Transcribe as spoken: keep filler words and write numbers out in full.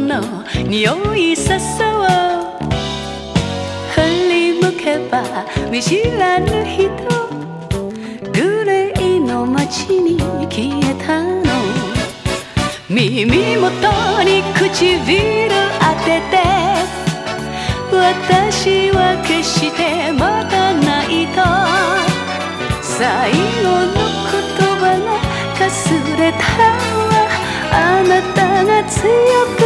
の匂いさそう振り向けば見知らぬ人グレーの街に消えたの耳元に唇当てて私は決してまたないと最後の言葉がかすれたわあなたが強く